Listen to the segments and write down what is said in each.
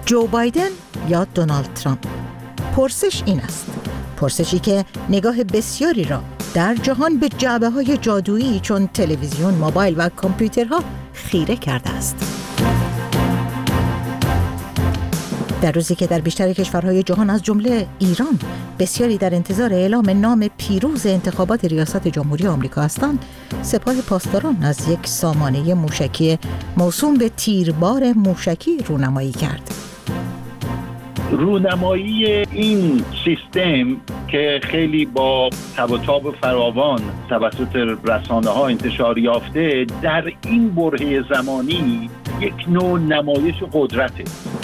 جو بایدن یا دونالد ترامپ؟ پرسش این است، پرسشی که نگاه بسیاری را در جهان به جعبه‌های جادویی چون تلویزیون، موبایل و کامپیوترها خیره کرده است. در روزی که در بیشتر کشورهای جهان از جمله ایران بسیاری در انتظار اعلام نام پیروز انتخابات ریاست جمهوری آمریکا هستند، سپاه پاسداران از یک سامانه موشکی موسوم به تیربار موشکی رونمایی کرد. رونمایی این سیستم که خیلی با تب و تاب فراوان توسط رسانه‌ها انتشار یافته، در این برهه زمانی یک نوع نمایش قدرته.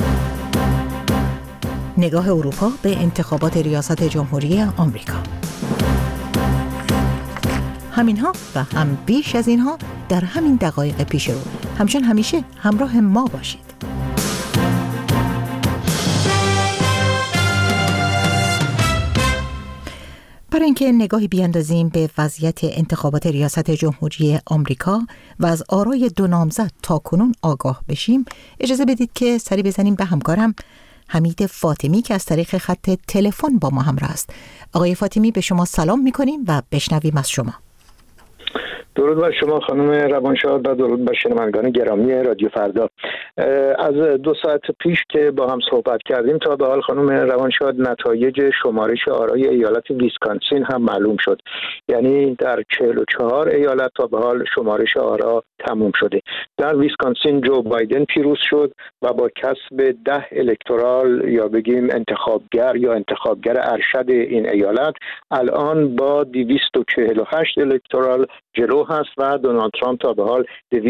نگاه اروپا به انتخابات ریاست جمهوری آمریکا. همینها و هم بیش از اینها در همین دقایق پیش رو. همچون همیشه همراه ما باشید. برای اینکه نگاهی بیاندازیم به وضعیت انتخابات ریاست جمهوری آمریکا و از آرای دو نامزد تاکنون آگاه بشیم، اجازه بدید که سری بزنیم به همکارم حمید فاطمی که از طریق خط تلفن با ما همراه است. آقای فاطمی، به شما سلام می‌کنیم و بشنویم از شما. درود بر شما خانم روانشاد و درود بر شنوندگان گرامی رادیو فردا. از 2 ساعت پیش که با هم صحبت کردیم تا به حال خانم روانشاد نتایج شمارش آرای ایالت ویسکانسین هم معلوم شد. یعنی در 44 ایالت تا به حال شمارش آرا تموم شده. در ویسکانسین جو بایدن پیروز شد و با کسب 10 الکترال یا بگیم انتخابگر ارشد این ایالت الان با 248 الکترال جلو هست و دونالد ترامپ تا به حال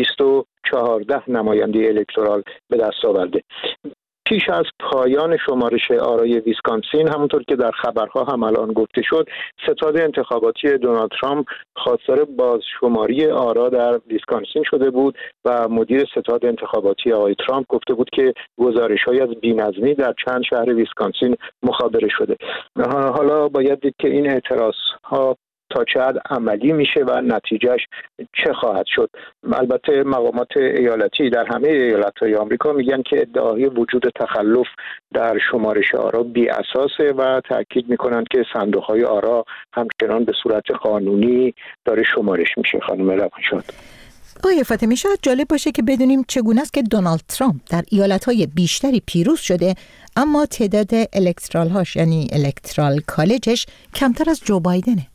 214 نماینده الکترال به دست آورده. پیش از پایان شمارش آرای ویسکانسین، همونطور که در خبرها هم الان گفته شد، ستاد انتخاباتی دونالد ترامپ خواستار بازشماری آرا در ویسکانسین شده بود و مدیر ستاد انتخاباتی آقای ترامپ گفته بود که گزارش‌های از بی‌نظمی در چند شهر ویسکانسین مخابره شده. حالا باید دید که این اعتراض‌ها تا چه حد عملی میشه و نتیجهش چه خواهد شد. البته مقامات ایالتی در همه ایالت‌های آمریکا میگن که ادعای وجود تخلف در شمارش آرا بی اساسه و تاکید میکنن که صندوق‌های آرا همچنان به صورت قانونی داره شمارش میشه. خانم روانشاد، آقای فاطمی، شاید جالب باشه که بدونیم چگونه است که دونالد ترامپ در ایالت‌های بیشتری پیروز شده اما تعداد الکترال‌هاش یعنی الکترال کالجش کمتر از جو بایدنه.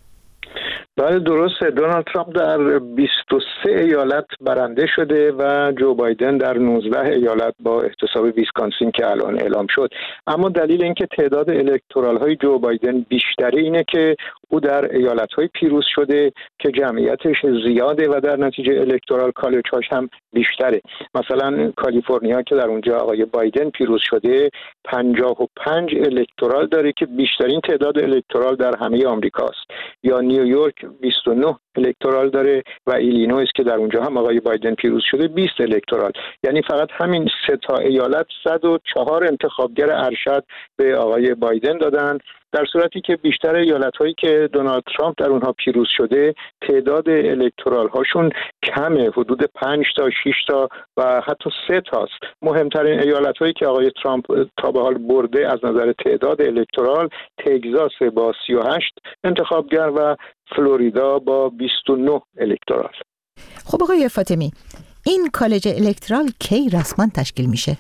بله درسته. دونالد ترامپ در 23 ایالت برنده شده و جو بایدن در 19 ایالت با احتساب ویسکانسین که الان اعلام شد. اما دلیل اینکه تعداد الکترال های جو بایدن بیشتره اینه که او در ایالت های پیروز شده که جمعیتش زیاده و در نتیجه الکترال کالج هاش هم بیشتره. مثلا کالیفرنیا که در اونجا آقای بایدن پیروز شده 55 الکترال داره که بیشترین تعداد الکترال در همه آمریکاست. یا نیویورک 29 الکترال داره و ایلینویس که در اونجا هم آقای بایدن پیروز شده 20 الکترال. یعنی فقط همین 3 تا ایالت 104 انتخابگر ارشد به آقای بایدن دادن، در صورتی که بیشتر ایالت‌هایی که دونالد ترامپ در اونها پیروز شده تعداد الکترال هاشون کمه، حدود 5 تا 6 تا و حتی 3 تاست. مهمترین ایالت‌هایی که آقای ترامپ تا به حال برده از نظر تعداد الکترال تگزاس با 38 انتخابگر و فلوریدا با 29 الکترال. خب آقای فاطمی، این کالج الکترال کی رسما تشکیل میشه؟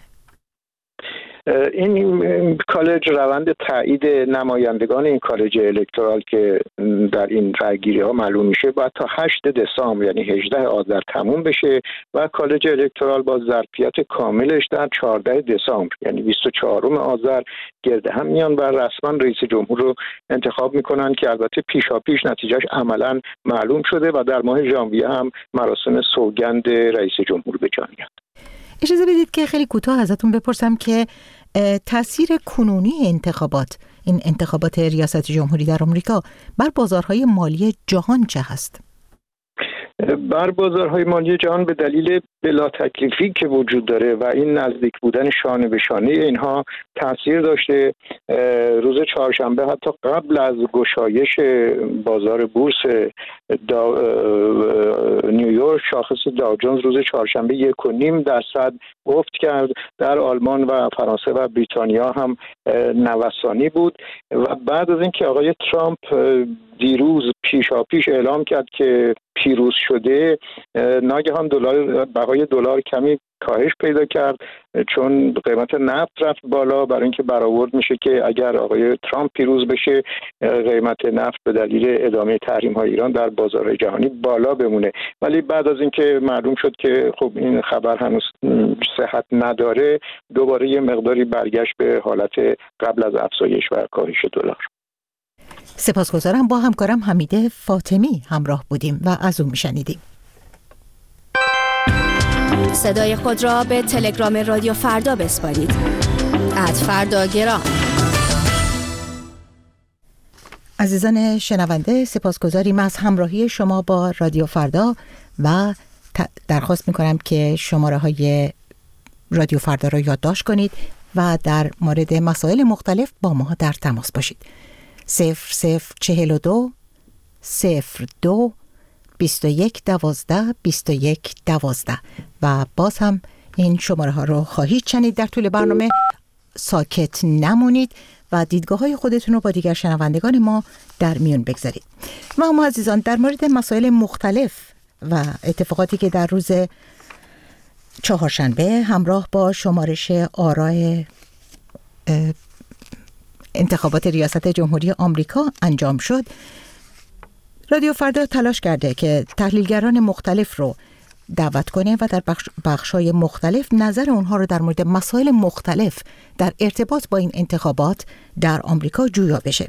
این کالج روند تایید نمایندگان این کالج الکترال که در این رأیگیری ها معلوم میشه باید تا 8 دسامبر یعنی 18 آذر تموم بشه و کالج الکترال با ظرفیت کاملش در 14 دسامبر یعنی 24 آذر گرد هم میان و رسما رئیس جمهور رو انتخاب میکنن که البته پیشاپیش نتیجهش عملا معلوم شده و در ماه ژانویه هم مراسم سوگند رئیس جمهور به جا میاد. اجازه بدید که خیلی کوتاه ازتون بپرسم که تأثیر کنونی این انتخابات ریاست جمهوری در آمریکا بر بازارهای مالی جهان چه هست؟ بر بازارهای مالی جهان به دلیل بلا تکلیفی که وجود داره و این نزدیک بودن شانه به شانه اینها تاثیر داشته. روز چهارشنبه حتی قبل از گشایش بازار بورس نیویورک رو شاخص داو جونز روز چهارشنبه 1.5% افت کرد. در آلمان و فرانسه و بریتانیا هم نوسانی بود و بعد از اینکه آقای ترامپ دیروز پیشاپیش اعلام کرد که پیروز شده، ناگهان بهای دلار کمی کاهش پیدا کرد چون قیمت نفت رفت بالا، برای اینکه برآورد میشه که اگر آقای ترامپ پیروز بشه قیمت نفت به دلیل ادامه تحریم‌های ایران در بازار جهانی بالا بمونه. ولی بعد از اینکه معلوم شد که خب این خبر هنوز صحت نداره، دوباره یه مقداری برگشت به حالت قبل از افزایش و کاهش دلار. سپاسگزارم. با همکارم حمیده فاطمی همراه بودیم و از اون میشنیدیم. صدای خود را به تلگرام رادیو فردا بسپارید. @فرداگرام. عزیزان شنونده، سپاسگزاریم از همراهی شما با رادیو فردا و درخواست میکنم که شماره های رادیو فردا را یادداشت کنید و در مورد مسائل مختلف با ما در تماس باشید. 0042 02 21 12 21 12 و باز هم این شماره ها رو خواهید شنید در طول برنامه. ساکت نمونید و دیدگاه های خودتون رو با دیگر شنوندگان ما در میون بگذارید. و اما عزیزان، در مورد مسائل مختلف و اتفاقاتی که در روز چهارشنبه همراه با شمارش آرای انتخابات ریاست جمهوری آمریکا انجام شد، رادیو فردا تلاش کرده که تحلیلگران مختلف رو دعوت کنه و در بخش‌های مختلف نظر اونها رو در مورد مسائل مختلف در ارتباط با این انتخابات در آمریکا جویا بشه.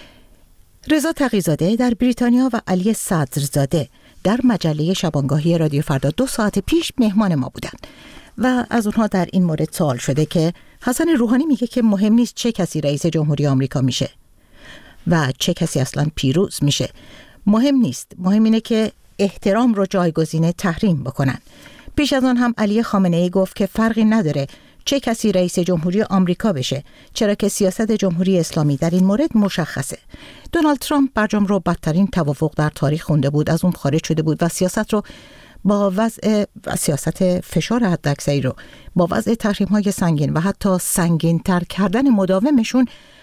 رضا تقی‌زاده در بریتانیا و علی صدرزاده در مجله شبانگاهی رادیو فردا 2 ساعت پیش مهمان ما بودن و از اونها در این مورد سوال شده که حسن روحانی میگه که مهم نیست چه کسی رئیس جمهوری آمریکا میشه و چه کسی اصلا پیروز میشه، مهم نیست، مهم اینه که احترام رو جایگزین تحریم بکنن. پیش از آن هم علی خامنه‌ای گفت که فرقی نداره چه کسی رئیس جمهوری آمریکا بشه، چرا که سیاست جمهوری اسلامی در این مورد مشخصه. دونالد ترامپ برجام رو بدترین توافق در تاریخ خونده بود، از اون خارج شده بود و سیاست رو با وضع و سیاست فشار حداکثری رو با وضع تحریم‌های سنگین و حتی سنگین‌تر کردن مداومشون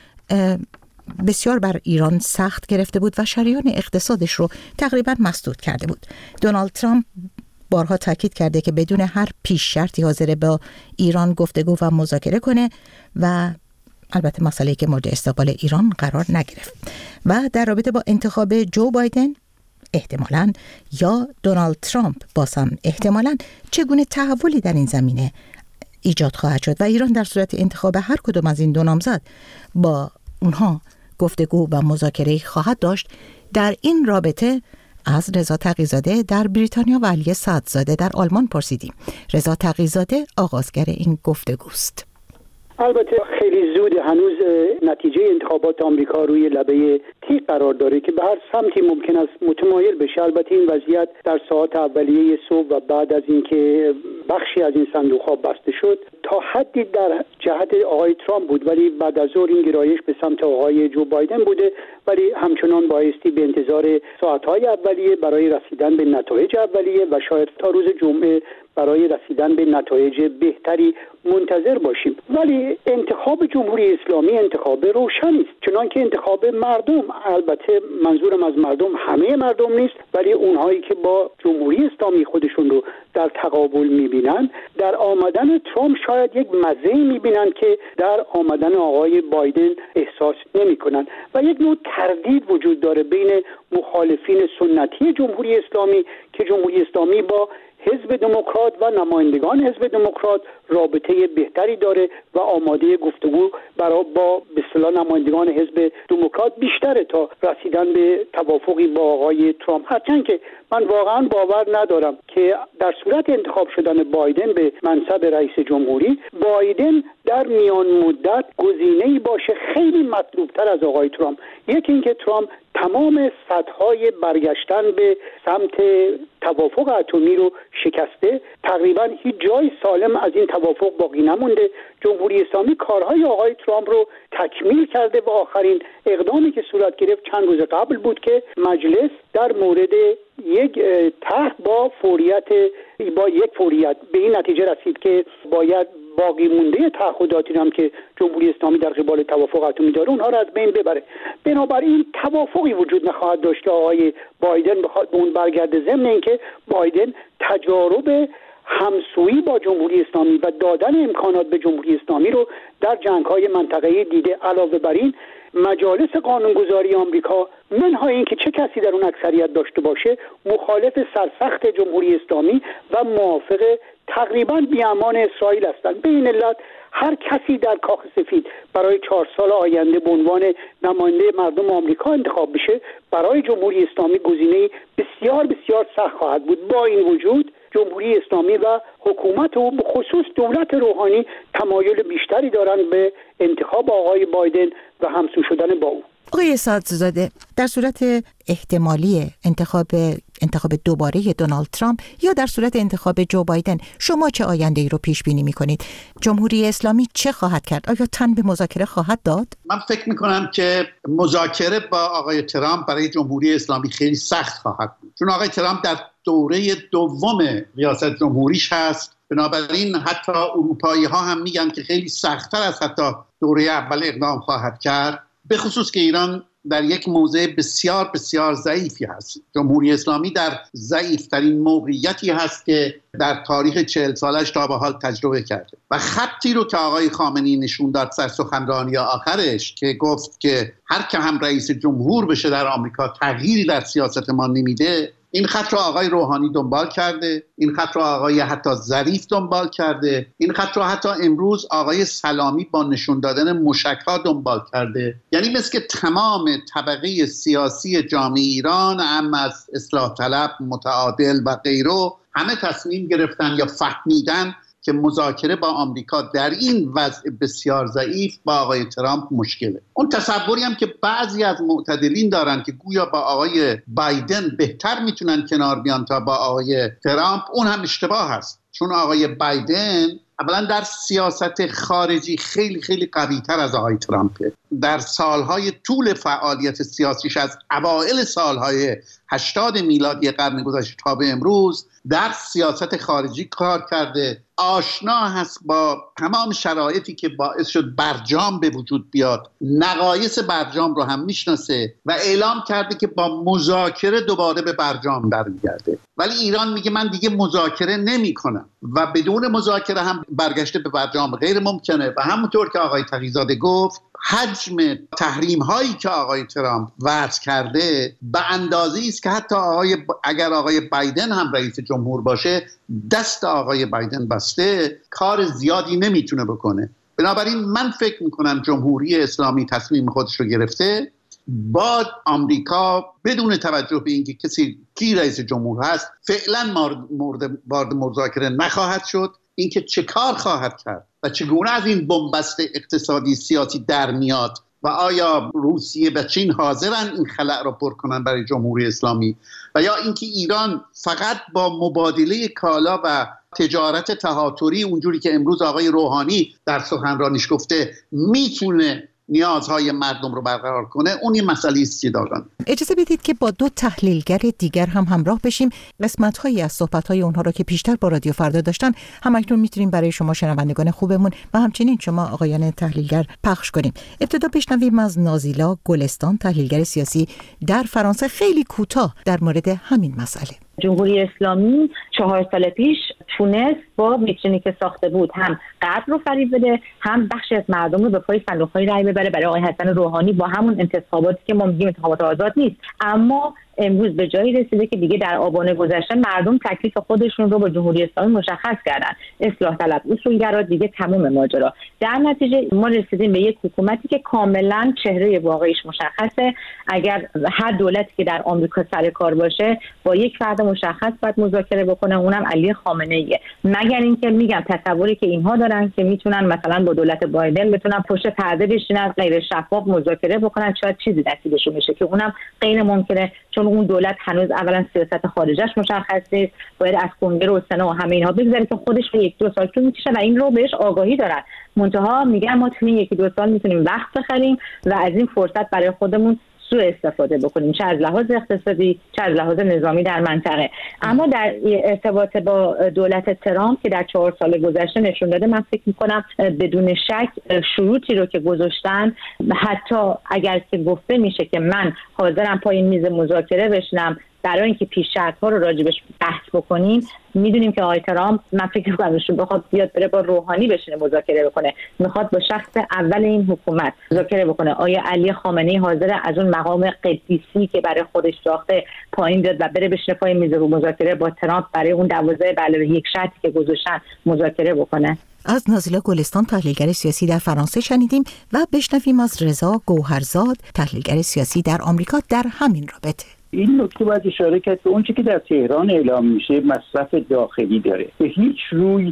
بسیار بر ایران سخت گرفته بود و شریان اقتصادش رو تقریبا مسدود کرده بود. دونالد ترامپ بارها تاکید کرده که بدون هر پیش شرطی حاضر با ایران گفتگو و مذاکره کنه و البته مسئله‌ای که مورد استقبال ایران قرار نگرفت. و در رابطه با انتخاب جو بایدن احتمالاً یا دونالد ترامپ بازم احتمالاً چگونه تحولی در این زمینه ایجاد خواهد شد و ایران در صورت انتخاب هر کدام از این دو نامزد با اونها گفتگو و مذاکره خواهد داشت. در این رابطه از رضا تقی‌زاده در بریتانیا و علی صدرزاده در آلمان پرسیدیم. رضا تقی‌زاده آغازگر این گفتگوست. البته خیلی زود، هنوز نتیجه انتخابات آمریکا روی لبه تیغ قرار داره که به هر سمتی ممکن است متمایل بشه. البته این وضعیت در ساعات اولیه صبح و بعد از اینکه بخشی از این صندوق‌ها بسته شد تا حدی در جهت آقای ترامپ بود، ولی بعد از ظهر این گرایش به سمت آقای جو بایدن بوده، ولی همچنان بایستی به انتظار ساعت‌های اولیه برای رسیدن به نتایج اولیه و شاید تا روز جمعه برای رسیدن به نتایج بهتری منتظر باشیم. ولی انتخاب جمهوری اسلامی انتخاب روشنی است، چنانکه انتخاب مردم. البته منظورم از مردم همه مردم نیست، ولی اونهایی که با جمهوری اسلامی خودشون رو در تقابل میبینن، در آمدن ترامپ شاید یک مزه‌ای میبینن که در آمدن آقای بایدن احساس نمیکنن و یک نوع تردید وجود داره بین مخالفین سنتی جمهوری اسلامی که جمهوری اسلامی با حزب دموکرات و نمایندگان حزب دموکرات رابطه بهتری داره و آماده گفتگو با به اصطلاح نمایندگان حزب دموکرات بیشتره تا رسیدن به توافقی با آقای ترامپ. هرچند که من واقعا باور ندارم که در صورت انتخاب شدن بایدن به منصب رئیس جمهوری، بایدن در میان مدت گزینه‌ای باشه خیلی مطلوب‌تر از آقای ترامپ. یکی اینکه ترامپ تمام سدهای برگشتن به سمت توافق اتمی رو شکسته، تقریبا هیچ جای سالم از این توافق باقی نمونده. جمهوری اسلامی کارهای آقای ترامپ رو تکمیل کرده و آخرین اقدامی که صورت گرفت چند روز قبل بود که مجلس در مورد یک طرح با یک فوریت به این نتیجه رسید که باید باقی مونده تعهداتی هم که جمهوری اسلامی در قبال توافق اتمی داره اونها رو از بین ببره. بنابراین توافقی وجود نخواهد داشت که آقای بایدن بخواد به اون برگرده، ضمن اینکه بایدن تجارب همسویی با جمهوری اسلامی و دادن امکانات به جمهوری اسلامی رو در جنگ‌های منطقه‌ای دیده. علاوه بر این مجالس قانونگذاری آمریکا منهای اینکه چه کسی در اون اکثریت داشته باشه مخالف سرسخت جمهوری اسلامی و موافق تقریبا بیامان اسرائیل هستند. به این علت هر کسی در کاخ سفید برای 4 سال آینده به عنوان نماینده مردم آمریکا انتخاب بشه برای جمهوری اسلامی گزینه‌ای بسیار بسیار سخت خواهد بود. با این وجود جمهوری اسلامی و حکومت و خصوص دولت روحانی تمایل بیشتری دارند به انتخاب آقای بایدن و همسو شدن با او. آقای سعدزاده، در صورت احتمالی انتخاب دوباره دونالد ترامپ یا در صورت انتخاب جو بایدن، شما چه آینده‌ای رو پیش بینی می‌کنید؟ جمهوری اسلامی چه خواهد کرد؟ آیا تن به مذاکره خواهد داد؟ من فکر می‌کنم که مذاکره با آقای ترامپ برای جمهوری اسلامی خیلی سخت خواهد بود، چون آقای ترامپ در دوره دوم ریاست جمهوریش هست. بنابراین حتی اروپایی‌ها هم میگن که خیلی سخت‌تر از حتی دوره اول اقدام خواهد کرد، به خصوص که ایران در یک موضع بسیار بسیار ضعیفی هست. جمهوری اسلامی در ضعیفترین موقعیتی هست که در تاریخ 40 سالش تا به حال تجربه کرده و خطی رو که آقای خامنه‌ای نشون داد سر سخنرانی آخرش که گفت که هر که هم رئیس جمهور بشه در آمریکا تغییری در سیاست ما نمیده، این خط رو آقای روحانی دنبال کرده، این خط رو آقای حتی ظریف دنبال کرده، این خط رو حتی امروز آقای سلامی با نشون دادن موشک‌ها دنبال کرده. یعنی مثل که تمام طبقه سیاسی جامعه ایران، هم از اصلاح طلب، متعادل و غیره، همه تصمیم گرفتن یا فهمیدن که مذاکره با آمریکا در این وضع بسیار ضعیف با آقای ترامپ مشکله. اون تصوری هم که بعضی از معتدلین دارن که گویا با آقای بایدن بهتر میتونن کنار بیان تا با آقای ترامپ، اون هم اشتباه هست، چون آقای بایدن اولا در سیاست خارجی خیلی خیلی قوی‌تر از آقای ترامپه. در سالهای طول فعالیت سیاسیش از اوائل سالهای 80 میلادی قرن گذشته تا به امروز در سیاست خارجی کار کرده، آشنا هست با تمام شرایطی که باعث شد برجام به وجود بیاد، نقایص برجام رو هم میشناسه و اعلام کرده که با مذاکره دوباره به برجام برمیگرده. ولی ایران میگه من دیگه مذاکره نمی کنم و بدون مذاکره هم برگشته به برجام غیر ممکنه. و همونطور که آقای تقی‌زاده گفت، حجم تحریم هایی که آقای ترامپ وضع کرده به اندازه‌ای است که حتی اگر آقای بایدن هم رئیس جمهور باشه، دست آقای بایدن بسته، کار زیادی نمیتونه بکنه. بنابراین من فکر میکنم جمهوری اسلامی تصمیم خودش رو گرفته با آمریکا بدون توجه به اینکه کی رئیس جمهور هست فعلا وارد مذاکره نخواهد شد. اینکه چه کار خواهد کرد و چگونه از این بنبست اقتصادی سیاسی در میاد و آیا روسیه و چین حاضرن این خلأ را پر کنن برای جمهوری اسلامی و یا اینکه ایران فقط با مبادله کالا و تجارت تهاتری اونجوری که امروز آقای روحانی در سخنرانیش گفته میتونه نیازهای مردم رو برقرار کنه، اون یه مسئله است جداگانه. اجازه بدید که با 2 تحلیلگر دیگر هم همراه بشیم. قسمت‌هایی از صحبت‌های اونها رو که پیشتر با رادیو فردا داشتن همکنون میتونیم برای شما شنوندگان خوبمون و همچنین شما آقایان تحلیلگر پخش کنیم. ابتدا بشنویم از نازیلا گلستان، تحلیلگر سیاسی در فرانسه، خیلی کوتاه در مورد همین مسئله. جمهوری اسلامی 4 سال پیش تونست با ویترینی که ساخته بود هم غرب رو فریب بده، هم بخشی از مردم رو به پای صندوق‌های رای ببره برای آقای حسن روحانی با همون انتخاباتی که ما میگیم انتخابات آزاد نیست، اما امروز به جایی رسیده که دیگه در آبان گذشته مردم تکلیف خودشون رو با جمهوری اسلامی مشخص کردن، اصلاح طلب، اصولگرا، دیگه تمام ماجرا. در نتیجه ما رسیدیم به یک حکومتی که کاملا چهره واقعیش مشخصه. اگر هر دولتی که در آمریکا سر کار باشه با یک فرد مشخص باید مذاکره بکنه، اونم علی خامنه‌ایه. مگر اینکه میگم تصوری که اینها دارن که میتونن مثلا با دولت بایدن بتونن پشت پرده بشینن، غیر شفاف مذاکره بکنن، شاید چیزی نصیبشون بشه که اونم غیر ممکنه، چون اون دولت هنوز اولا سیاست خارجش مشخص نیست، باید از کنگره و سنا و همه اینها بگذره که خودش به 1-2 سال طول میکشه و این رو بهش آگاهی دارن. منتها میگن ما تو این 1-2 سال میتونیم وقت بخریم و از این فرصت برای خودمون سوء استفاده بکنیم، چه از لحاظ اقتصادی چه از لحاظ نظامی در منطقه. اما در ارتباط با دولت ترامپ که در 4 سال گذشته نشون داده، من فکر میکنم بدون شک شروطی رو که گذاشتن، حتی اگر که گفته میشه که من حاضرم پای این میز مذاکره بشینم برای اینکه پیش شرط‌ها رو راجبش بحث بکنیم، میدونیم که آقای ترامپ، من فکر می‌کنم ایشون بخواد بیاد بره با روحانی بشینه مذاکره بکنه، میخواد با شخص اول این حکومت مذاکره بکنه. آیا علی خامنه‌ای حاضر از اون مقام قدیسی که برای خودش ساخته پایین بیاد و بره بشینه پای میز مذاکره با ترامپ برای اون 12+1 شرطی که گذاشتن مذاکره بکنه؟ از نازیلا گلستان، تحلیلگر سیاسی در فرانسه شنیدیم و بشنویم از رضا گوهرزاد، تحلیلگر سیاسی در آمریکا در همین رابطه. این نکته باید اشاره کرد که اونچه که در تهران اعلام میشه مصرف داخلی داره، به هیچ روی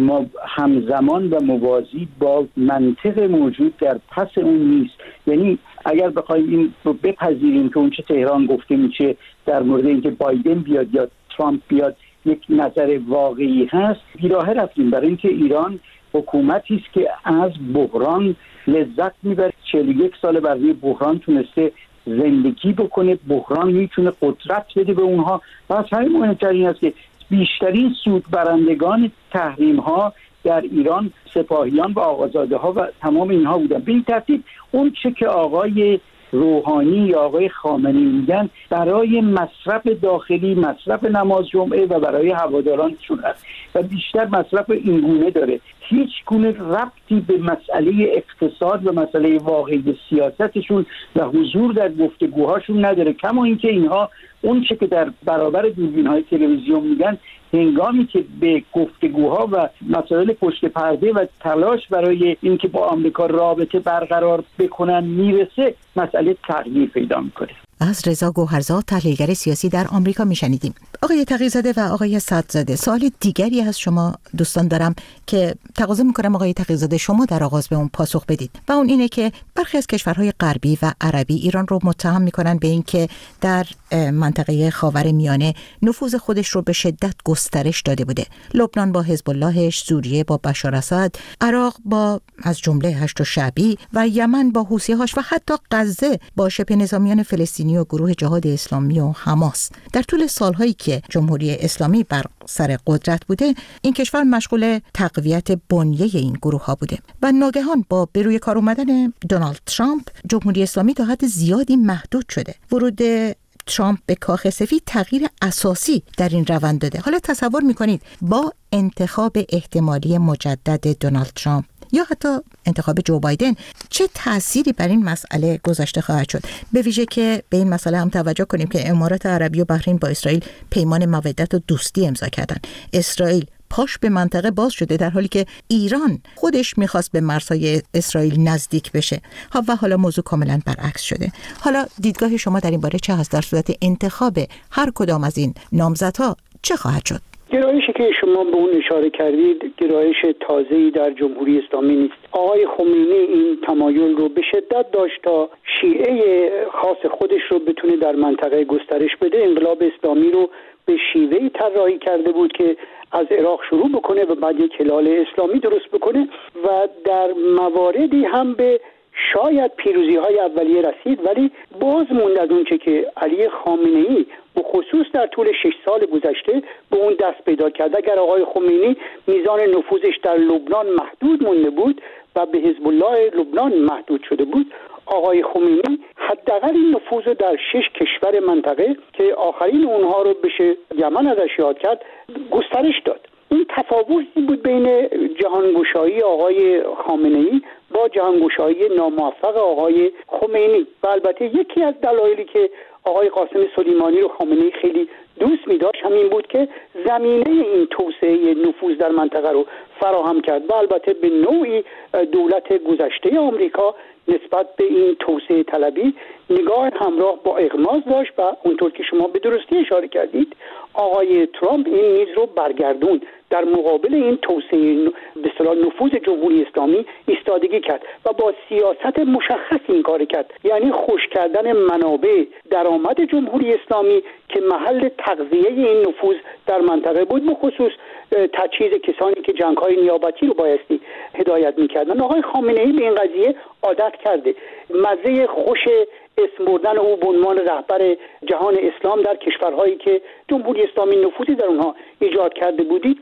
همزمان و موازی با منطق موجود در پس اون نیست. یعنی اگر بخوایم این رو بپذیریم که اونچه تهران گفته میشه در مورد اینکه بایدن بیاد یا ترامپ بیاد یک نظر واقعی هست، بیراه رفتیم. برای اینکه ایران حکومتی است که از بحران لذت میبره، 41 سال برای بحران تونسته زندگی بکنه، بحران میتونه قدرت بده به اونها. و از همین مهمتر این است که بیشترین سود برندگان تحریم ها در ایران سپاهیان و آقازاده ها و تمام اینها بودن. به این ترتیب اون چه که آقای روحانی یا آقای خامنه‌ای میگن برای مصرف داخلی، مصرف نماز جمعه و برای هوادارانشون هست و بیشتر مصرف اینگونه داره، هیچ گونه ربطی به مسئله اقتصاد و مسئله واقعی سیاستشون و حضور در گفتگوهاشون نداره. کما اینکه اینها اون چه که در برابر دوربین‌های تلویزیون میگن، هنگامی که به گفتگوها و مسائل پشت پرده و تلاش برای اینکه با آمریکا رابطه برقرار بکنن میرسه، مسئله تغییر پیدا میکنه. از رضا گوهرزاد، تحلیلگر سیاسی در آمریکا میشنیدیم. آقای تقی‌زاده و آقای صدرزاده، سوال دیگری از شما دوستان دارم که تقاضا میکنم آقای تقی‌زاده شما در آغاز به اون پاسخ بدید و اون اینه که برخی از کشورهای غربی و عربی ایران رو متهم میکنن به اینکه در منطقه خاورمیانه نفوذ خودش رو به شدت گسترش داده بوده. لبنان با حزب اللهش، سوریه با بشار اسد، عراق با از جمله هشت شعبی و یمن با حوثی‌هاش و حتی غزه با شبه نظامیان فلسطینی و گروه جهاد اسلامی و حماس. در طول سالهایی که جمهوری اسلامی بر سر قدرت بوده، این کشور مشغول تقویت بنیه این گروه ها بوده و ناگهان با به روی کار اومدن دونالد ترامپ، جمهوری اسلامی تا حد زیادی محدود شده. ورود ترامپ به کاخ سفید تغییر اساسی در این روند داده. حالا تصور میکنید با انتخاب احتمالی مجدد دونالد ترامپ یا حتی انتخاب جو بایدن چه تأثیری بر این مسئله گذاشته خواهد شد؟ به ویژه که به این مسئله هم توجه کنیم که امارات عربی و بحرین با اسرائیل پیمان مودت و دوستی امضا کردن. اسرائیل پاش به منطقه باز شده در حالی که ایران خودش میخواست به مرزهای اسرائیل نزدیک بشه و حالا موضوع کاملا برعکس شده. حالا دیدگاه شما در این باره چه هست؟ در صورت انتخاب هر کدام از این نامزدها چه خواهد شد؟ گرایشی که شما به اون اشاره کردید گرایش تازه‌ای در جمهوری اسلامی نیست. آقای خمینی این تمایل رو به شدت داشت تا شیعه خاص خودش رو بتونه در منطقه گسترش بده. انقلاب اسلامی رو به شیوهی طراحی کرده بود که از عراق شروع بکنه و بعد یک هلال اسلامی درست بکنه و در مواردی هم به شاید پیروزی‌های اولیه رسید، ولی باز موند از اون چه که علی خامنه‌ای به خصوص در طول 6 سال گذشته به اون دست پیدا کرد. اگر آقای خمینی میزان نفوذش در لبنان محدود مونده بود و به حزب الله لبنان محدود شده بود، آقای خمینی حداقل این نفوذ در 6 کشور منطقه که آخرین اونها رو بشه یمن ازش یاد کرد گسترش داد. این تفاوتی بود بین جهانگشایی آقای خامنه‌ای با جهانگشایی ناموفق آقای خمینی و البته یکی از دلایلی که آقای قاسم سلیمانی رو خامنه‌ای خیلی دوست می‌داشت همین بود که زمینه این توسعه نفوذ در منطقه رو فراهم کرد و البته به نوعی دولت گذشته آمریکا نسبت به این توسعه طلبی نگاه همراه با اغماض داشت و اونطور که شما به درستی اشاره کردید آقای ترامپ این میز رو برگردون، در مقابل این توسعه به اصطلاح نفوذ جمهوری اسلامی ایستادگی کرد و با سیاست مشخص این کار کرد، یعنی خشک کردن منابع درآمد جمهوری اسلامی که محل تغذیه این نفوذ در منطقه بود، به خصوص تجهیز کسانی که جنگ‌های نیابتی رو بایستی هدایت می‌کردن. آقای خامنه‌ای به این قضیه عادت کرده، مزه خوش اسم بردن او به عنوان رهبر جهان اسلام در کشورهایی که جمهوری اسلامی نفوذی در اونها ایجاد کرده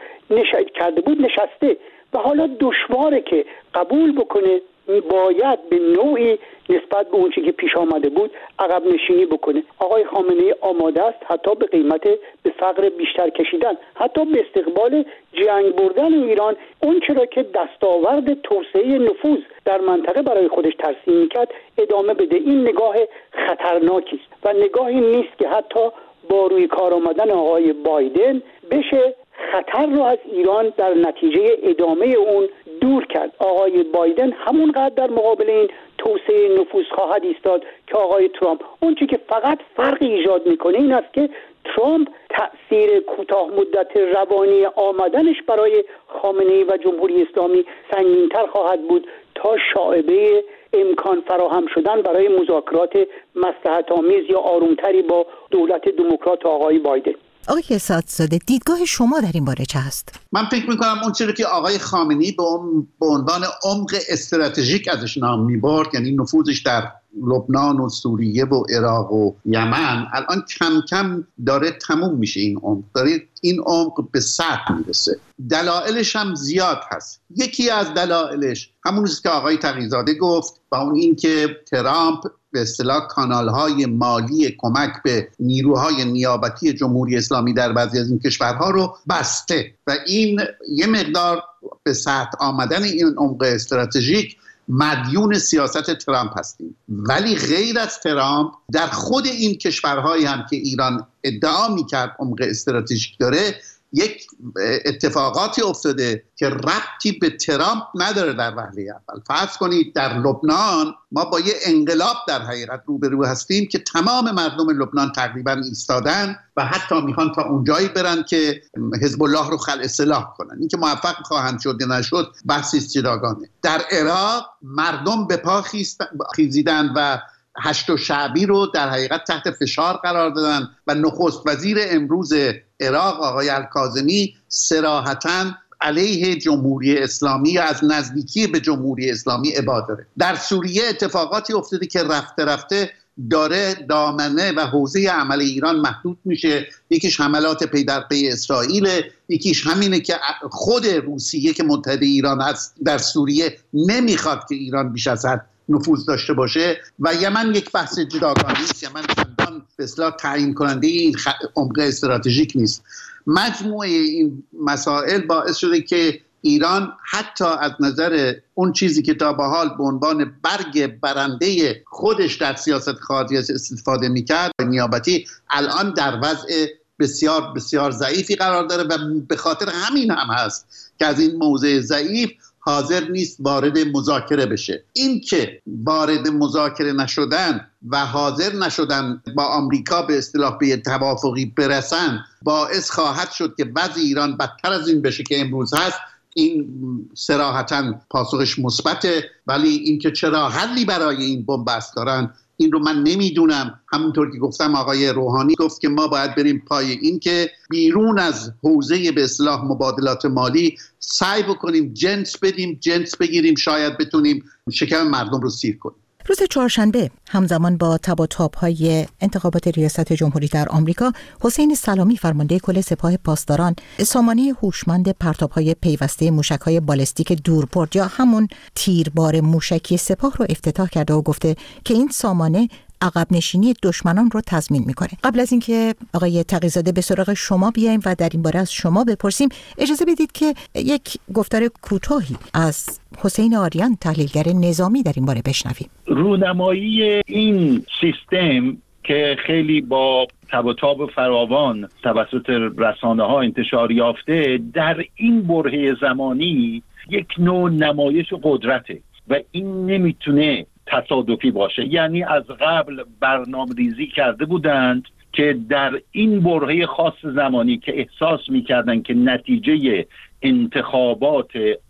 بود نشسته و حالا دشواره که قبول بکنه، باید به نوعی نسبت به اون چیزی که پیش آمده بود عقب نشینی بکنه. آقای خامنه‌ای آماده است حتی به قیمت به فقر بیشتر کشیدن، حتی به استقبال جنگ بردن ایران، اون چرا که دستاورد توسعه نفوذ در منطقه برای خودش ترسیم میکرد ادامه بده. این نگاه خطرناکی است و نگاهی نیست که حتی با روی کار آمدن آقای بایدن بشه خطر رو از ایران در نتیجه ادامه اون دور کرد. آقای بایدن همونقدر در مقابل این توسعه نفوذ خواهد ایستاد که آقای ترامپ. اون چیزی که فقط فرقی ایجاد میکنه این است که ترامپ تأثیر کوتاه مدت روانی آمدنش برای خامنه‌ای و جمهوری اسلامی سنگین‌تر خواهد بود تا شائبه امکان فراهم شدن برای مذاکرات مصلحت‌آمیز یا آرومتری با دولت دموکرات آقای بایدن. آقای اسدزاده، دیدگاه شما در این باره چه است؟ من فکر میکنم اون چیزی که آقای خامنه‌ای به عنوان عمق استراتژیک ازش نام میبرد، یعنی نفوذش در لبنان و سوریه و عراق و یمن، الان کم کم داره تموم میشه. این عمق به سطح میرسه. دلایلش هم زیاد هست. یکی از دلایلش همون است که آقای تقی‌زاده گفت و اون این که ترامپ به اصطلاح کانال‌های مالی کمک به نیروهای نیابتی جمهوری اسلامی در بعضی از این کشورها رو بسته و این یه مقدار به سطح آمدن این عمق استراتژیک مدیون سیاست ترامپ هستیم. ولی غیر از ترامپ در خود این کشورهایی هم که ایران ادعا میکرد عمق استراتژیک داره یک اتفاقاتی افتاده که ربطی به ترامپ نداره. در وهله اول فرض کنید در لبنان ما با یه انقلاب در حقیقت روبرو هستیم که تمام مردم لبنان تقریبا ایستادن و حتی میخوان تا اونجایی برن که حزب الله رو خلع سلاح کنن. این که موفق خواهند شد یا نشد بحثی است جداگانه. در عراق مردم به پا خیزیدن و هشت شعبی رو در حقیقت تحت فشار قرار دادن و نخست وزیر امروز عراق آقای الکاظمی صراحتاً علیه جمهوری اسلامی یا از نزدیکی به جمهوری اسلامی ابا داره. در سوریه اتفاقاتی افتاده که رفته رفته داره دامنه و حوزه عمل ایران محدود میشه. یکیش حملات پی در پی اسرائیل، یکیش همینه که خود روسیه که متحد ایران هست در سوریه نمیخواد که ایران بیش از حد نفوذ داشته باشه و یمن یک بحث جداگانه است. یمن چندان به اصطلاح تعیین کننده این عمق استراتژیک نیست. مجموعه این مسائل باعث شده که ایران حتی از نظر اون چیزی که تا به حال به عنوان برگ برنده خودش در سیاست خارجی استفاده میکرد نیابتی، الان در وضع بسیار بسیار ضعیفی قرار داره و به خاطر همین هم هست که از این موضع ضعیف حاضر نیست وارد مذاکره بشه. این که وارد مذاکره نشدن و حاضر نشدن با آمریکا به اصطلاح به توافقی برسن باعث خواهد شد که وضع ایران بدتر از این بشه که امروز هست. این صراحتاً پاسخش مثبته، ولی اینکه چرا حلی برای این بنبست دارن این رو من نمیدونم. همونطور که گفتم آقای روحانی گفت که ما باید بریم پای این که بیرون از حوزه به اصطلاح مبادلات مالی سعی بکنیم جنس بگیریم، شاید بتونیم شکم مردم رو سیر کنیم. روز چهارشنبه همزمان با تب و تاب‌های انتخابات ریاست جمهوری در آمریکا، حسین سلامی فرمانده کل سپاه پاسداران سامانه هوشمند پرتاب‌های پیوسته موشک‌های بالستیک دوربرد یا همون تیربار موشکی سپاه رو افتتاح کرده و گفته که این سامانه عقب نشینی دشمنان رو تضمین میکنه. قبل از اینکه آقای تقی‌زاده به سراغ شما بیایم و در این باره از شما بپرسیم، اجازه بدید که یک گفتار کوتاهی از حسین آریان تحلیلگر نظامی در این باره بشنویم. رونمایی این سیستم که خیلی با تب و تاب فراوان توسط رسانه‌ها انتشار یافته، در این برهه زمانی یک نوع نمایش قدرته و این نمیتونه تصادفی باشه. یعنی از قبل برنامه‌ریزی کرده بودند که در این برهه خاص زمانی که احساس می‌کردند که نتیجه انتخابات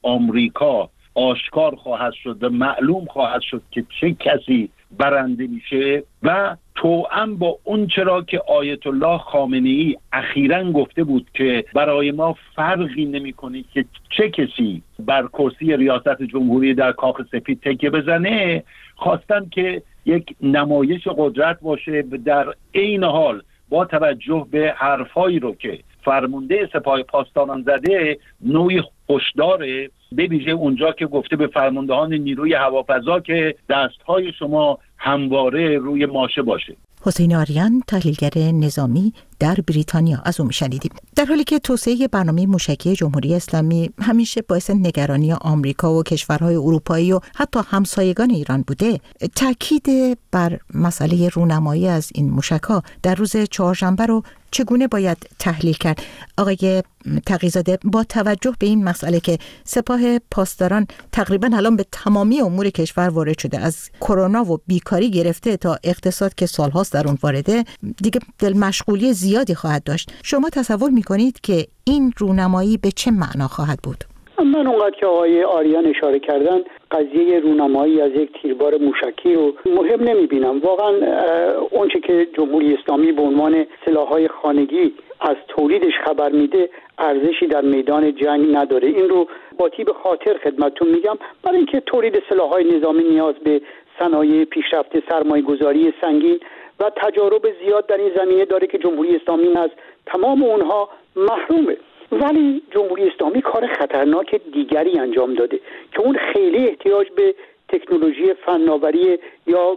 آمریکا آشکار خواهد شد و معلوم خواهد شد که چه کسی برنده میشه و توأم با اون چرا که آیت الله خامنه‌ای اخیراً گفته بود که برای ما فرقی نمی‌کنه که چه کسی بر کرسی ریاست جمهوری در کاخ سفید تکیه بزنه، خواستن که یک نمایش قدرت باشه. در عین حال با توجه به حرفایی رو که فرمانده سپاه پاسداران زده، نوعی هشداره، به ویژه اونجا که گفته به فرماندهان نیروی هوافضا که دستهای شما همواره روی ماشه باشه. حسین آریان، تحلیلگر نظامی در بریتانیا، از او میشنیدیم. در حالی که توسعه برنامه موشکی جمهوری اسلامی همیشه باعث نگرانی آمریکا و کشورهای اروپایی و حتی همسایگان ایران بوده، تاکید بر مسئله رونمایی از این موشک‌ها در روز چهارشنبه رو چگونه باید تحلیل کرد؟ آقای تقی‌زاده، با توجه به این مسئله که سپاه پاسداران تقریبا الان به تمامی امور کشور وارد شده، از کرونا و بیکاری گرفته تا اقتصاد که سالهاست در اون وارده، دیگه دل مشغولی زیادی خواهد داشت. شما تصور میکنید که این رونمایی به چه معنا خواهد بود؟ من اونقدر که آقای آریان اشاره کردن قضیه رونمایی از یک تیربار موشکی رو مهم نمیبینم. واقعا اونچه که جمهوری اسلامی به عنوان سلاح‌های خانگی از تولیدش خبر میده ارزشی در میدان جنگ نداره. این رو با تیب خاطر خدمتتون میگم، برای اینکه تولید سلاح‌های نظامی نیاز به صنایع پیشرفته، سرمایه‌گذاری سنگین و تجارب زیاد در این زمینه داره که جمهوری اسلامی از تمام اونها محرومه. ولی جمهوری اسلامی کار خطرناک دیگری انجام داده که اون خیلی احتیاج به تکنولوژی فناوری یا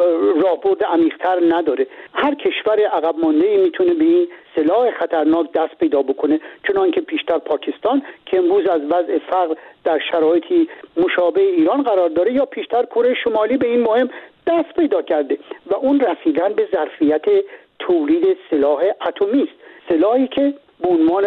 راهبرد عمیق‌تر نداره. هر کشور عقب مانده‌ای میتونه به این سلاح خطرناک دست پیدا بکنه، چنانکه پیشتر پاکستان که امروز از وضع فقر در شرایطی مشابه ایران قرار داره، یا پیشتر کره شمالی به این مهم دست پیدا کرده و اون رسیدن به ظرفیت تولید سلاح اتمی است، سلاحی که به عنوان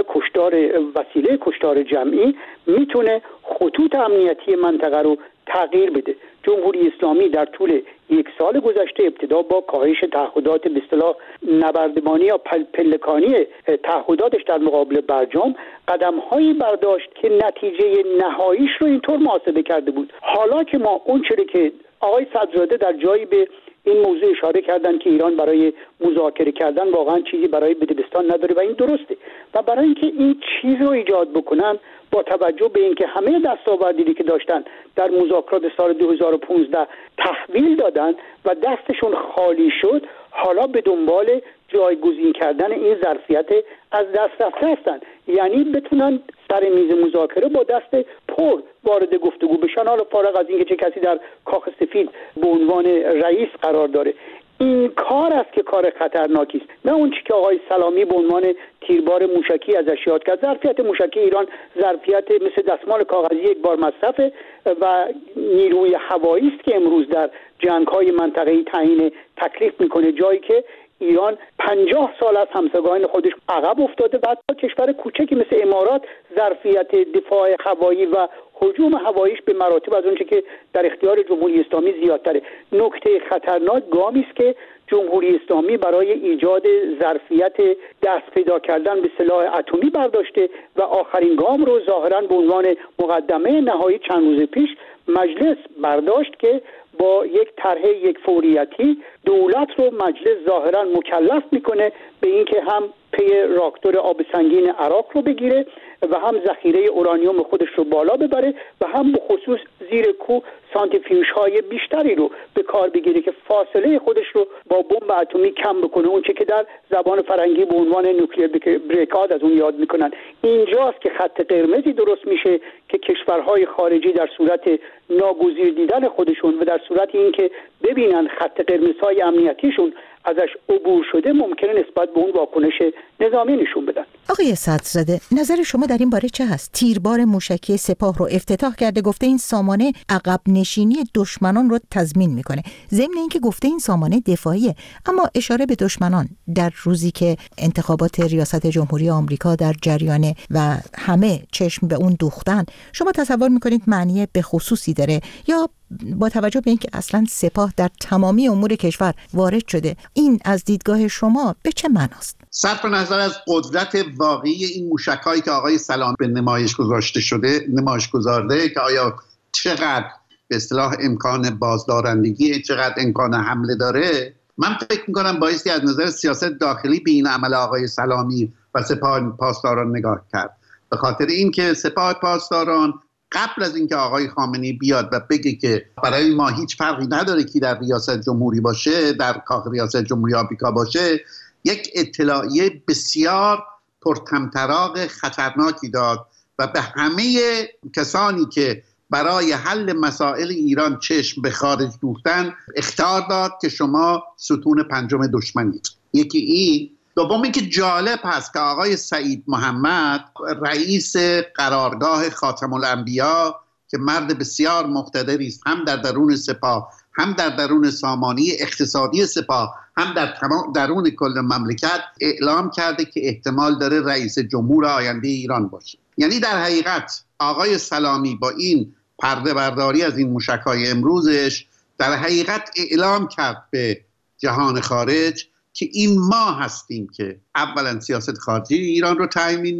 وسیله کشتار جمعی میتونه خطوط امنیتی منطقه رو تغییر بده. جمهوری اسلامی در طول یک سال گذشته ابتدا با کاهش تعهدات به اصطلاح نبردبانی یا پلکانی تعهداتش در مقابل برجام قدم‌هایی برداشت که نتیجه نهاییش رو اینطور محاسبه کرده بود. حالا که ما اون چیزی که آقای صدرزاده در جایی به این موضوع اشاره کردن که ایران برای مذاکره کردن واقعا چیزی برای بدبستان نداره و این درسته، و برای اینکه این چیز رو ایجاد بکنن با توجه به اینکه همه دستاوردی که داشتن در مذاکرات سال 2015 تحویل دادن و دستشون خالی شد، حالا به دنبال جایگزین کردن این ظرفیت از دست رفته هستن، یعنی بتونن سر میز مذاکره با دست پر وارد گفتگو بشن، حالا فارغ از اینکه چه کسی در کاخ سفید به عنوان رئیس قرار داره. این کار است که کار خطرناکی است، نه اون چیزی که آقای سلامی به عنوان تیربار موشکی ازش یاد کرد. ظرفیت موشکی ایران ظرفیت مثل دستمال کاغذی یک بار مصرفه و نیروی هوایی است که امروز در جنگ‌های منطقه‌ای تعیین تکلیف میکنه، جایی که ایران 50 سال از همسایگان خودش عقب افتاده و حتی کشور کوچکی مثل امارات ظرفیت دفاع هوایی و هجوم هواییش به مراتب از اونچه که در اختیار جمهوری اسلامی زیادتره. نکته خطرناک گامی است که جمهوری اسلامی برای ایجاد ظرفیت دست پیدا کردن به سلاح اتمی برداشته و آخرین گام رو ظاهراً به عنوان مقدمه نهایی چند روز پیش مجلس برداشت که با یک طرح یک فوریتی دولت رو مجلس ظاهراً مکلف میکنه به اینکه هم پی راکتور آب سنگین عراق رو بگیره و هم ذخیره اورانیوم خودش رو بالا ببره و هم به خصوص زیر کوه سانتریفیوژ های بیشتری رو به کار بگیره که فاصله خودش رو با بمب اتمی کم بکنه، اون چه که در زبان فرنگی به عنوان نوکلیر بریکاد از اون یاد میکنن. اینجاست که خط قرمزی درست میشه که کشورهای خارجی در صورت ناگزیر دیدن خودشون و در صورت اینکه ببینن خط قرمزهای امنیتیشون ازش عبور شده ممکنه نسبت به اون واکنش نظامی نشون بدن. آقای صدرزاده، نظر شما در این باره چه هست؟ تیربار موشکی سپاه رو افتتاح کرده، گفته این سامانه عقب نشینی دشمنان رو تضمین میکنه. ضمن اینکه گفته این سامانه دفاعیه، اما اشاره به دشمنان در روزی که انتخابات ریاست جمهوری آمریکا در جریانه و همه چشم به اون دوختن، شما تصور میکنید معنی به خصوصی داره یا با توجه به اینکه اصلا سپاه در تمامی امور کشور وارد شده، این از دیدگاه شما به چه معناست؟ صرف نظر از قدرت واقعی این موشک‌هایی که آقای سلامی به نمایش گذارده که آیا چقدر به اصطلاح امکان بازدارندگی، چقدر امکان حمله داره، من فکر می‌کنم بایستی از نظر سیاست داخلی به این عمل آقای سلامی و سپاه پاسداران نگاه کرد. به خاطر اینکه سپاه پاسداران قبل از اینکه آقای خامنه‌ای بیاد و بگه که برای ما هیچ فرقی نداره کی در ریاست جمهوری باشه، در کاخ ریاست جمهوری آمریکا باشه، یک اطلاعیه بسیار پرطمطراق خطرناکی داد و به همه کسانی که برای حل مسائل ایران چشم به خارج دوختن اخطار داد که شما ستون پنجم دشمنید. یکی این. دوم اینکه جالب هست که آقای سعید محمد رئیس قرارگاه خاتم الانبیا که مرد بسیار مقتدری است، هم در درون سپاه، هم در درون سامانه اقتصادی سپاه، هم در درون کل مملکت، اعلام کرده که احتمال داره رئیس جمهور آینده ایران باشه. یعنی در حقیقت آقای سلامی با این پرده برداری از این موشک‌های امروزش در حقیقت اعلام کرد به جهان خارج که این ما هستیم که اولا سیاست خارجی ایران رو تعیین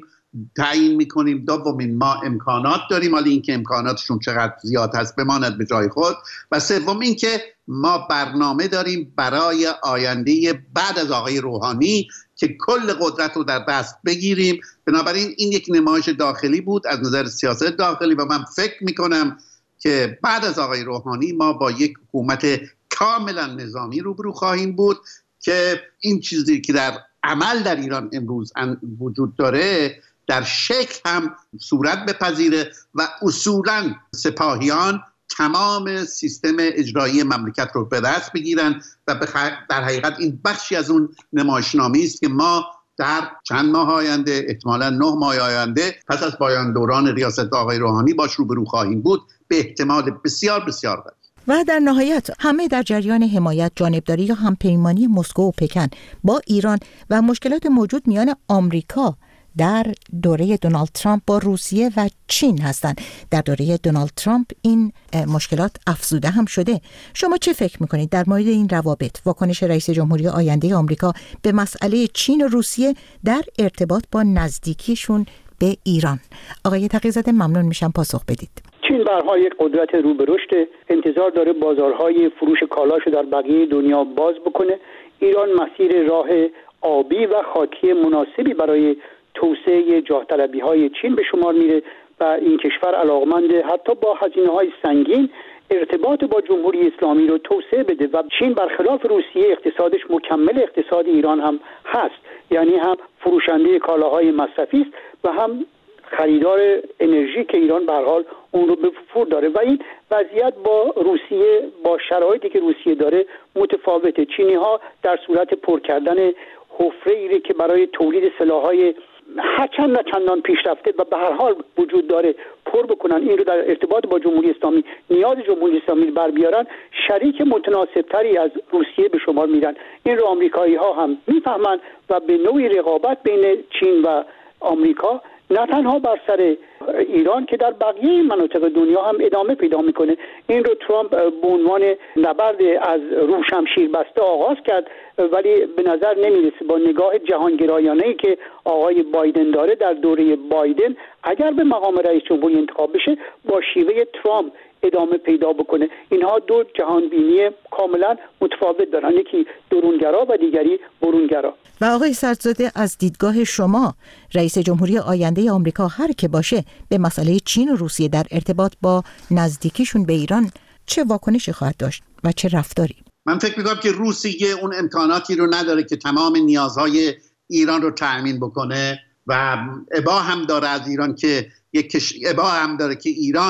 میکنیم، دومین ما امکانات داریم، حالا اینکه امکاناتشون چقدر زیاد هست بماند به جای خود، و سوم اینکه ما برنامه داریم برای آینده بعد از آقای روحانی که کل قدرت رو در دست بگیریم. بنابراین این یک نمایش داخلی بود از نظر سیاست داخلی و من فکر میکنم که بعد از آقای روحانی ما با یک حکومت کاملا نظامی روبرو خواهیم بود که این چیزی که در عمل در ایران امروز وجود داره در شکل هم صورت بپذیره و اصولا سپاهیان تمام سیستم اجرایی مملکت رو به دست بگیرن و در حقیقت این بخشی از اون نمایشنامه‌ای است که ما در چند ماه آینده، احتمالاً 9 ماه آینده پس از پایان دوران ریاست آقای روحانی باش روبرو خواهیم بود، به احتمال بسیار بسیار قوی. و در نهایت همه در جریان حمایت، جانبداری یا همپیمانی مسکو و پکن با ایران و مشکلات موجود میان آمریکا در دوره دونالد ترامپ با روسیه و چین هستند. در دوره دونالد ترامپ این مشکلات افزوده هم شده. شما چه فکر میکنید در مورد این روابط، واکنش رئیس جمهوری آینده آمریکا به مسئله چین و روسیه در ارتباط با نزدیکیشون به ایران؟ آقای تقی‌زاده ممنون میشم پاسخ بدید. چین به هر حال یک قدرت رو به رشد، انتظار داره بازارهای فروش کالاشو در بقیه دنیا باز بکنه. ایران مسیر راه آبی و خاکی مناسبی برای توسعه جاه طلبی‌های چین به شمار میره و این کشور علاقمند حتی با هزینه‌های سنگین ارتباط با جمهوری اسلامی رو توسعه بده و چین برخلاف روسیه اقتصادش مکمل اقتصاد ایران هم هست، یعنی هم فروشنده کالاهای مصرفی است و هم خریدار انرژی که ایران به هر حال اون رو به فور داره و این وضعیت با روسیه، با شرایطی که روسیه داره متفاوته. چینی‌ها در صورت پر کردن حفره‌ای که برای تولید سلاح‌های هرچند نه چندان پیشرفته و به هر حال وجود داره پر بکنن، این رو در ارتباط با جمهوری اسلامی، نیاز جمهوری اسلامی بر بیارن، شریک متناسبتری از روسیه به شمار میرن. این رو آمریکایی‌ها هم میفهمن و به نوعی رقابت بین چین و آمریکا نه تنها بر سر ایران که در بقیه مناطق دنیا هم ادامه پیدا میکنه. این رو ترامپ به عنوان نبرد از رو شمشیر بسته آغاز کرد، ولی به نظر نمیرسه با نگاه جهانگرایانه‌ای که آقای بایدن داره در دوره بایدن اگر به مقام رئیس جمهوری انتخاب بشه با شیوه ترامپ ادامه پیدا بکنه. اینها دو جهانبینی کاملا متفاوت دارن، یکی درونگرا و دیگری برونگرا. و آقای صدرزاده از دیدگاه شما رئیس جمهوری آینده آمریکا هر که باشه به مسئله چین و روسیه در ارتباط با نزدیکیشون به ایران چه واکنشی خواهد داشت و چه رفتاری؟ من فکر می‌کنم که روسیه اون امکاناتی رو نداره که تمام نیازهای ایران رو تأمین بکنه و ابا هم داره از ایران که ابا هم داره که ایران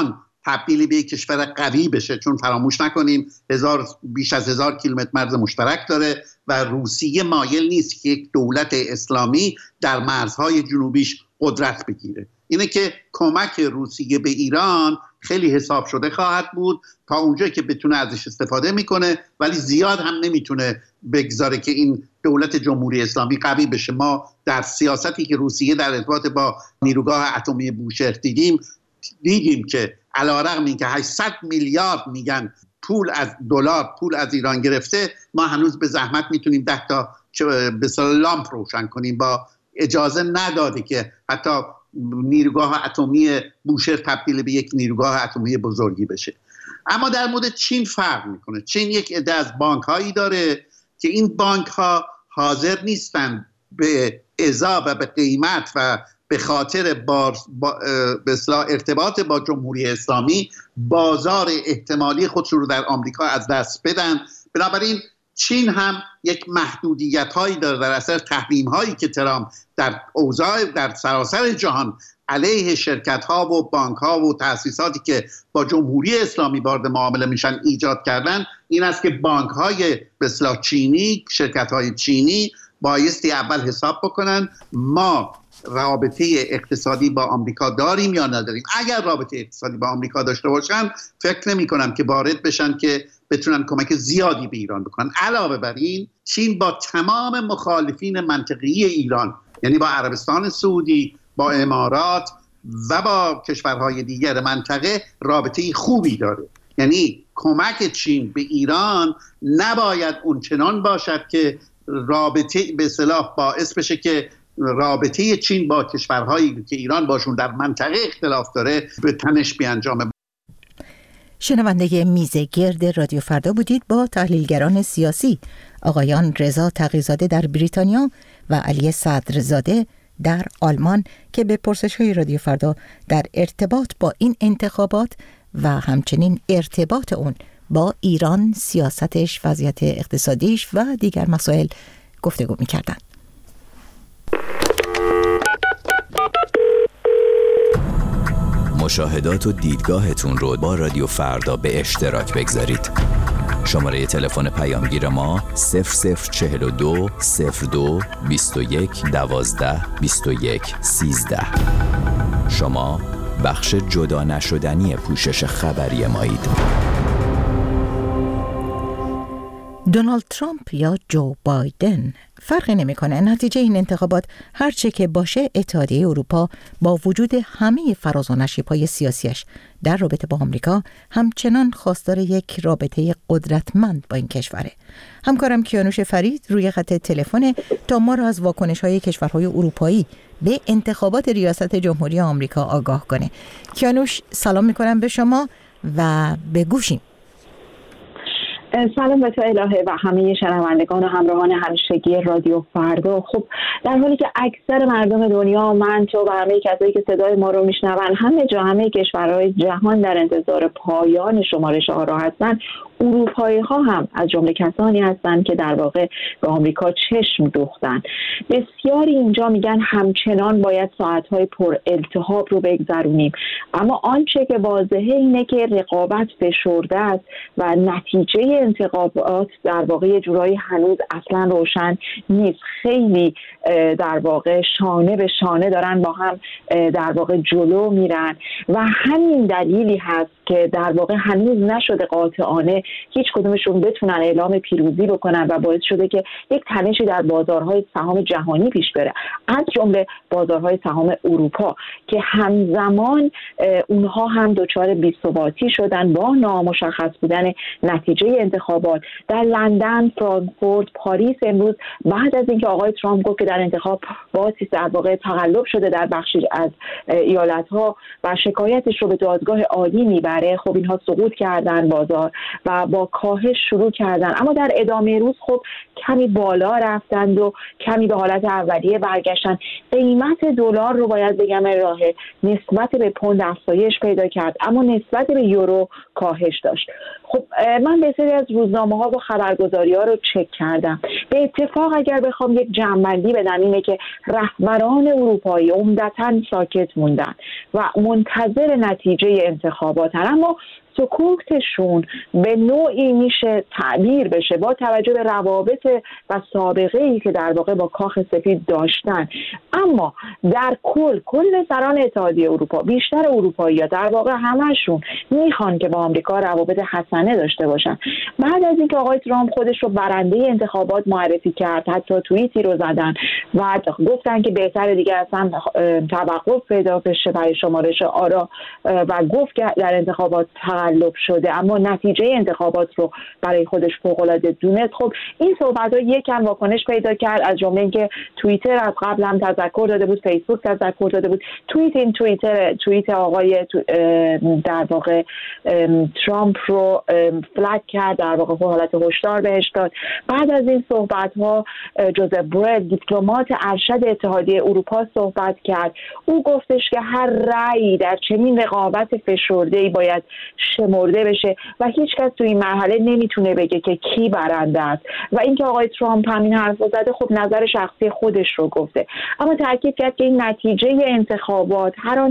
تبدیل به یک کشور قوی بشه، چون فراموش نکنیم بیش از 1000 کیلومتر مرز مشترک داره و روسیه مایل نیست که یک دولت اسلامی در مرزهای جنوبیش قدرت بگیره. اینه که کمک روسیه به ایران خیلی حساب شده خواهد بود، تا اونجایی که بتونه ازش استفاده میکنه، ولی زیاد هم نمیتونه بگذاره که این دولت جمهوری اسلامی قوی بشه. ما در سیاستی که روسیه در ارتباط با نیروگاه اتمی بوشهر دیدیم که علیرغم اینکه 800 میلیارد میگن دلار پول از ایران گرفته، ما هنوز به زحمت میتونیم 10 تا به اصطلاح لامپ روشن کنیم. با اجازه نداده که حتی نیروگاه اتمی بوشهر تبدیل به یک نیروگاه اتمی بزرگی بشه. اما در مورد چین فرق میکنه. چین یک عده از بانک هایی داره که این بانک ها حاضر نیستن به ازا و به قیمت و به خاطر به اصطلاح ارتباط با جمهوری اسلامی بازار احتمالی خودشون رو در آمریکا از دست بدن. بنابراین چین هم یک محدودیت هایی داره در اثر تحریم هایی که ترامپ در اوضاع در سراسر جهان علیه شرکت ها و بانک ها و تأسیساتی که با جمهوری اسلامی وارد معامله میشن ایجاد کردن. این است که بانک های به اصطلاح چینی، شرکت های چینی بایستی اول حساب بکنن ما رابطه اقتصادی با آمریکا داریم یا نداریم. اگر رابطه اقتصادی با آمریکا داشته باشن، فکر نمی کنم که وارد بشن که بتونن کمک زیادی به ایران بکنن. علاوه بر این، چین با تمام مخالفین منطقی ایران، یعنی با عربستان سعودی، با امارات و با کشورهای دیگر منطقه رابطه خوبی داره. یعنی کمک چین به ایران نباید اونچنان باشد که رابطه به اصطلاح باعث بشه که رابطه چین با کشورهایی که ایران باشون در منطقه اختلاف داره به تنش بیانجامه. شنونده میز گرد رادیو فردا بودید با تحلیلگران سیاسی آقایان رضا تقی‌زاده در بریتانیا و علی صدرزاده در آلمان که به پرسش‌های رادیو فردا در ارتباط با این انتخابات و همچنین ارتباط اون با ایران، سیاستش، وضعیت اقتصادیش و دیگر مسائل گفتگو می‌کردند. مشاهدات و دیدگاهتون رو با رادیو فردا به اشتراک بگذارید. شماره تلفن پیامگیر ما 0042 02 21 12 21 13. شما بخش جدا نشدنی پوشش خبری مایید. دونالد ترامپ یا جو بایدن فرقی نمی‌کنه. نتیجه این انتخابات هر چه که باشه، اتحادیه اروپا با وجود همه فراز و نشیب‌های سیاسیش در رابطه با آمریکا همچنان خواستار یک رابطه قدرتمند با این کشوره. همکارم کیانوش فرید روی خط تلفن تا ما را از واکنش‌های کشورهای اروپایی به انتخابات ریاست جمهوری آمریکا آگاه کنه. کیانوش، سلام می‌کنم به شما و به گوشیم. سلام به تو الهه و همه شنوندگان و همراهان همیشگی رادیو فردا. خب در حالی که اکثر مردم دنیا، من تو و همه کسایی که صدای ما رو میشنون، همه کشورهای جهان در انتظار پایان شمارش آرا هستن، اروپایی ها هم از جمله کسانی هستند که در واقع به آمریکا چشم دوختن. بسیاری اینجا میگن همچنان باید ساعتهای پر التهاب رو بگذرونیم، اما آنچه که واضحه اینه که رقابت فشرده است و نتیجه انتخابات در واقع یه جورایی هنوز اصلا روشن نیست. خیلی در واقع شانه به شانه دارن با هم در واقع جلو میرن و همین دلیلی هست که در واقع هنوز نشده قاطعانه هیچ کدومشون بتونن اعلام پیروزی بکنن و باعث شده که یک تنشی در بازارهای سهام جهانی پیش بره، از جمله بازارهای سهام اروپا که همزمان اونها هم دچار بی‌ثباتی شدن با نامشخص بودن نتیجه انتخابات. در لندن، فرانکفورت، پاریس امروز بعد از اینکه آقای ترامپ گفت که در انتخاب در واقع تقلب شده در بخشی از ایالت‌ها و شکایتش رو به دادگاه عالی میبره، خب اینها سقوط کردن بازار و با کاهش شروع کردن، اما در ادامه روز خب کمی بالا رفتند و کمی به حالت اولیه برگشتن. قیمت دلار رو باید بگم راه نسبت به پوند افزایش پیدا کرد، اما نسبت به یورو کاهش داشت. خب من به سری از روزنامه‌ها و خبرگزاری‌ها رو چک کردم. به اتفاق اگر بخوام یک جمع‌بندی بدم اینه که رهبران اروپایی عمدتاً ساکت موندن و منتظر نتیجه انتخاباتن، اما سکوتشون به نوعی میشه تعبیر بشه با توجه به روابط و سابقه ای که در واقع با کاخ سفید داشتن. اما در کل سران اتحادیه اروپا، بیشتر اروپایی‌ها در واقع همشون میخوان که با آمریکا روابط حسنه داشته باشن. بعد از اینکه آقای ترامپ خودش رو برنده انتخابات معرفی کرد، حتی توییتی رو زدن و گفتن که بهتره دیگه اصلا توقف پیدا بشه برای شمارش آرا و گفت که در انتخابات تقلب شده اما نتیجه انتخابات رو برای خودش فوق‌العاده دونست. خب این صحبت‌ها یکم واکنش پیدا کرد، از جمله اینکه توییتر از قبل هم تذکر داده بود، فیسبوک تذکر داده بود، توییت آقای در واقع ترامپ رو فلگ کرد، در واقع حالت هشدار بهش داد. بعد از این صحبت‌ها جوزف بورل دیپلمات ارشد اتحادیه اروپا صحبت کرد. او گفتش که هر رأی در چنین رقابت فشرده‌ای باید شمرده بشه و هیچ کس توی این مرحله نمیتونه بگه که کی برنده است. و اینکه آقای ترامپ همین حرف رو زده، خب نظر شخصی خودش رو گفته، اما تاکید کرد که این نتیجه انتخابات هر